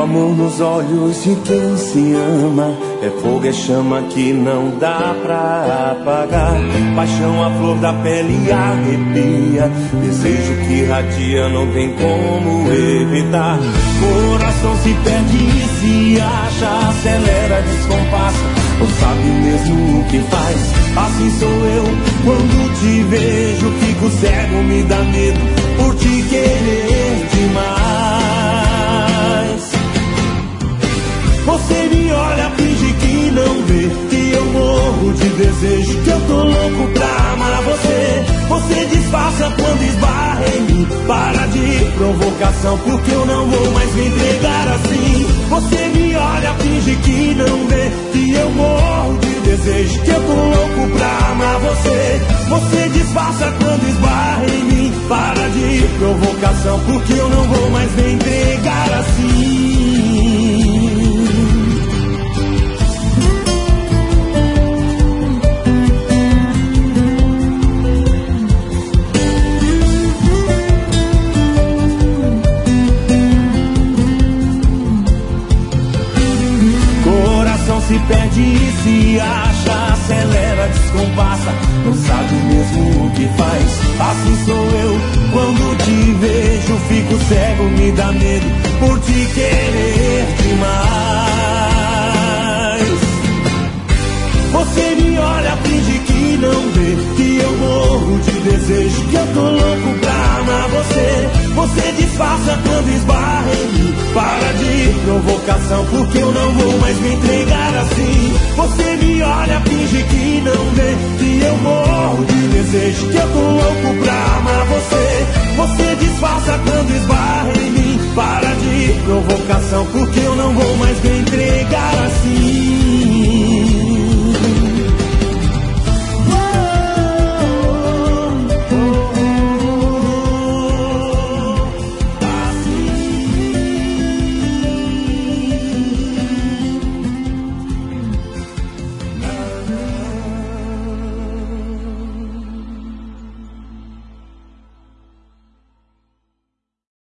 amor nos olhos de quem se ama. É fogo, é chama que não dá pra apagar. Paixão, a flor da pele arrepia. Desejo que irradia, não tem como evitar. Coração se perde e se acha, acelera, descompassa, não sabe mesmo o que faz. Assim sou eu, quando te vejo fico cego, me dá medo por te querer demais. Você me olha, finge que não vê, que eu morro de desejo, que eu tô louco pra amar você. Você disfarça quando esbarra em mim, para de provocação, porque eu não vou mais me entregar assim. Você me olha, finge que não vê, que eu morro de desejo, que eu tô louco pra amar você. Você disfarça quando esbarra em mim, para de provocação, porque eu não vou mais me entregar assim. Se perde e se acha, acelera, descompassa, não sabe mesmo o que faz. Assim sou eu, quando te vejo fico cego, me dá medo por te querer demais. Você me olha, finge que não vê, que eu morro de desejo, que eu tô louco pra amar você. Você disfarça quando esbarra em mim, para de provocação, porque eu não vou mais me entregar assim. Você me olha, finge que não vê, que eu morro de desejo, que eu tô louco pra amar você. Você disfarça quando esbarra em mim, para de provocação, porque eu não